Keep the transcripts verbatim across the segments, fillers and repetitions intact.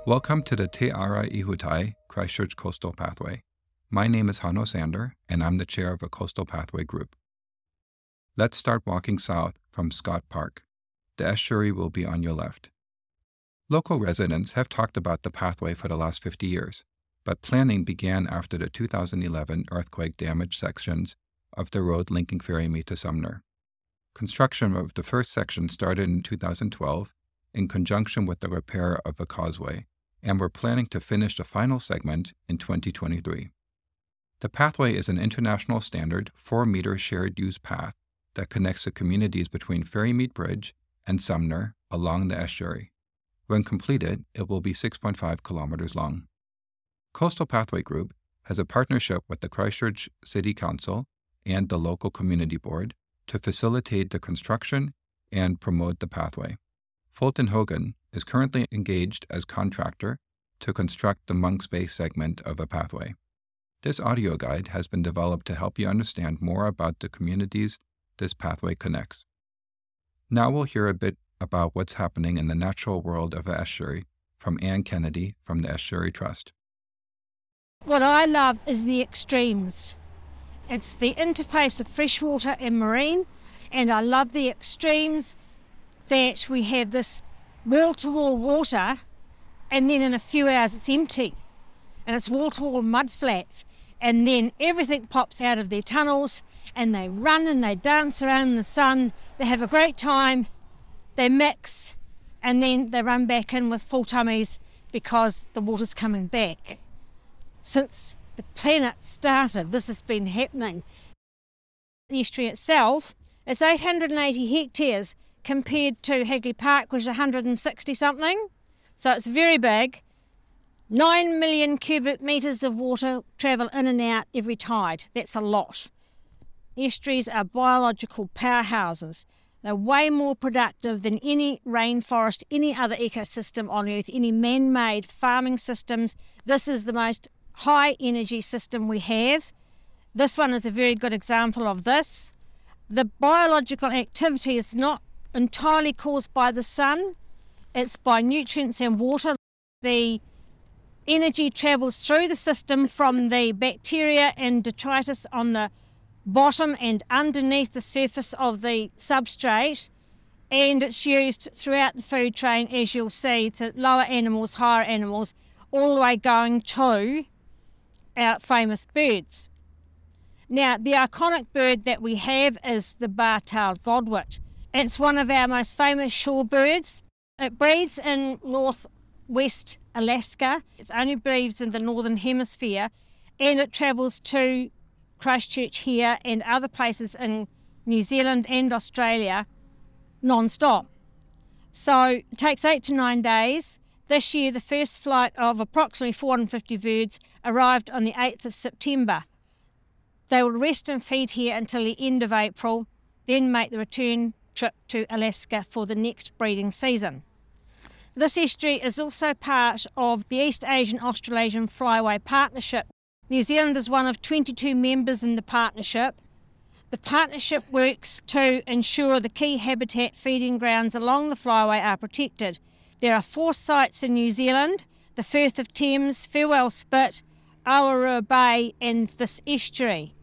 Welcome to the Te Ara Ihutai Christchurch Coastal Pathway. My name is Hanno Sander, and I'm the chair of a Coastal Pathway group. Let's start walking south from Scott Park. The estuary will be on your left. Local residents have talked about the pathway for the last fifty years, but planning began after the two thousand eleven earthquake-damaged sections of the road linking Ferrymead to Sumner. Construction of the first section started in two thousand twelve in conjunction with the repair of a causeway, and we're planning to finish the final segment in twenty twenty-three. The pathway is an international standard four-meter shared-use path that connects the communities between Ferrymead Bridge and Sumner along the estuary. When completed, it will be six point five kilometers long. Coastal Pathway Group has a partnership with the Christchurch City Council and the local community board to facilitate the construction and promote the pathway. Fulton Hogan is currently engaged as contractor to construct the Monks Bay segment of a pathway. This audio guide has been developed to help you understand more about the communities this pathway connects. Now we'll hear a bit about what's happening in the natural world of the estuary from Ann Kennedy from the Estuary Trust. What I love is the extremes. It's the interface of freshwater and marine, and I love the extremes that we have this wall-to-wall water, and then in a few hours it's empty, and it's wall-to-wall mud flats, and then everything pops out of their tunnels, and they run and they dance around in the sun, they have a great time, they mix, and then they run back in with full tummies because the water's coming back. Since the planet started, this has been happening. The estuary itself, it's eight hundred eighty hectares, compared to Hagley Park, which is one hundred sixty something. So it's very big. Nine million cubic metres of water travel in and out every tide. That's a lot. Estuaries are biological powerhouses. They're way more productive than any rainforest, any other ecosystem on Earth, any man-made farming systems. This is the most high energy system we have. This one is a very good example of this. The biological activity is not entirely caused by the sun, it's by nutrients and water. The energy travels through the system from the bacteria and detritus on the bottom and underneath the surface of the substrate, and it's used throughout the food chain, as you'll see, to lower animals, higher animals, all the way going to our famous birds. Now, the iconic bird that we have is the bar-tailed godwit. It's one of our most famous shorebirds. It breeds in northwest Alaska. It only breeds in the northern hemisphere, and it travels to Christchurch here and other places in New Zealand and Australia non-stop. So it takes eight to nine days. This year, the first flight of approximately four hundred fifty birds arrived on the eighth of September. They will rest and feed here until the end of April, then make the return trip to Alaska for the next breeding season. This estuary is also part of the East Asian Australasian Flyway Partnership. New Zealand is one of twenty-two members in the partnership. The partnership works to ensure the key habitat feeding grounds along the flyway are protected. There are four sites in New Zealand: the Firth of Thames, Farewell Spit, Awarua Bay and this estuary.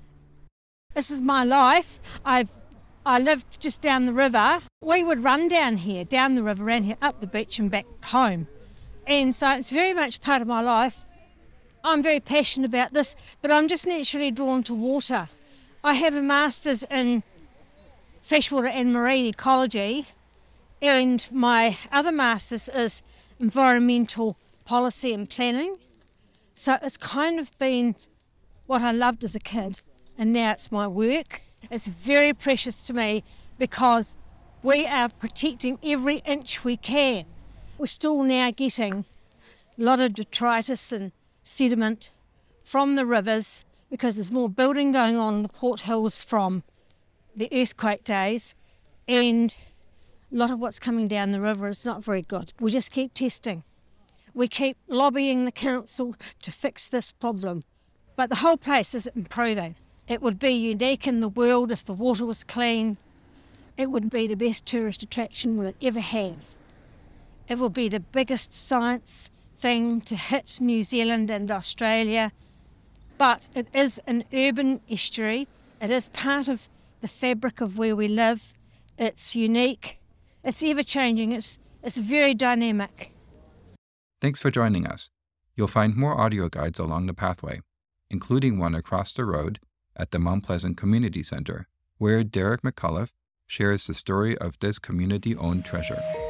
This is my life. I've I lived just down the river. We would run down here, down the river, around here, up the beach and back home. And so it's very much part of my life. I'm very passionate about this, but I'm just naturally drawn to water. I have a master's in freshwater and marine ecology, and my other master's is environmental policy and planning. So it's kind of been what I loved as a kid, and now it's my work. It's very precious to me because we are protecting every inch we can. We're still now getting a lot of detritus and sediment from the rivers because there's more building going on in the Port Hills from the earthquake days, and a lot of what's coming down the river is not very good. We just keep testing. We keep lobbying the council to fix this problem, but the whole place is improving. It would be unique in the world if the water was clean. It would be the best tourist attraction we'll ever have. It will be the biggest science thing to hit New Zealand and Australia, but it is an urban estuary. It is part of the fabric of where we live. It's unique. It's ever-changing. It's, it's very dynamic. Thanks for joining us. You'll find more audio guides along the pathway, including one across the road at the Mount Pleasant Community Center, where Derek McCullough shares the story of this community-owned treasure.